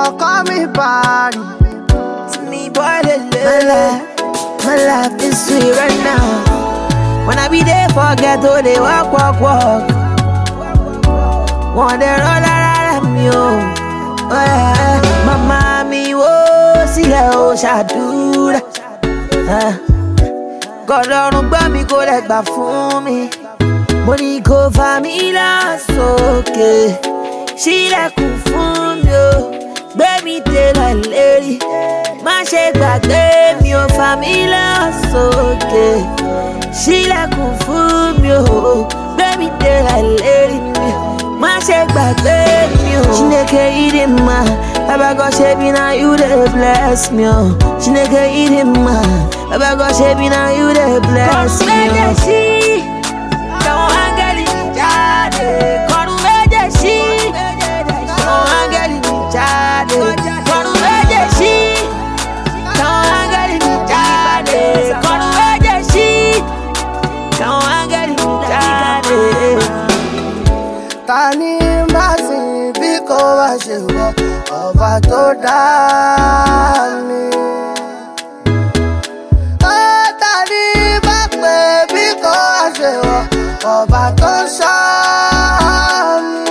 call me body. It's me, boy, my life is sweet right now. When I be there, forget all they walk. One day, all around me, oh yeah. Mama, me, oh, see how I do that. God, don't buy me, go like back for me. Money go for me, last okay. She like cool for me, oh. Baby, tell a lady. My shake back, baby, your family, last okay. She like cool for me, oh. Baby, tell a lady. My shake back, baby, oh. She nigga eating my Baba God shape me now, you they bless me, oh. She nigga eating my Baba God shape me now, you they bless me, oh. She don't get it, jade. Don't get it, she don't get it, jade. Don't get it, she don't get it, jade. Don't get it, jade. Tani mbasi biko wa shewa ọba tó dá mi. Tani bá pè biko wa shewa ọba tó ṣọ́ mi.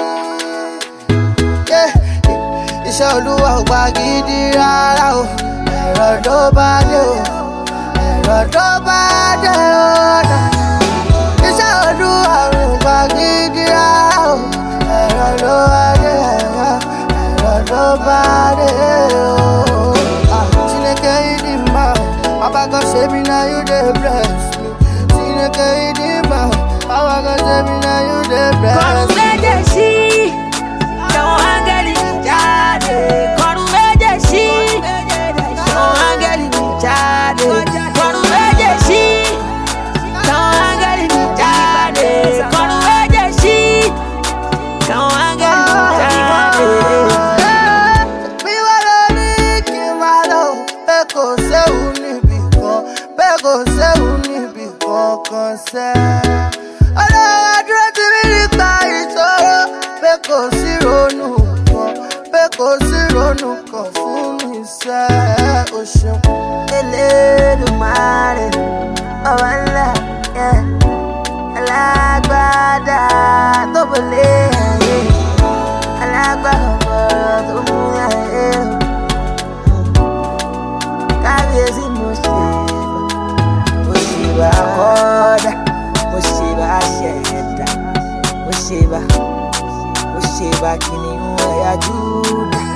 Iṣẹ́ Olúwa ò gba gidi rárá o, ẹ̀rọ tó bá dé o, ẹ̀rọ tó bá dé o. Iṣẹ́ Olúwa ò gba gidi rárá o, ẹ̀rọ tó bá dé o, ẹ̀rọ tó bá dé o. Chineke ịdị mma, Baba God save me now you dey bless me. Chineke ịdị mma, Baba God save me now you dey bless me. Ọlọ́wọ́ dúró tí mi nípa ìṣòro, pé kò sí ronú kan fún mi sẹ́, o ṣeun. Elédùmarè, ọba ńlá, alágbádá tó bolé ayé, alágbára ọ̀rọ̀ tó mú ayé. Kábíyèsí mo ṣe bá kọ́dá, mo ṣe bá ṣẹ̀dá, mo ṣe bá kìnìún ẹ̀yà Júdà.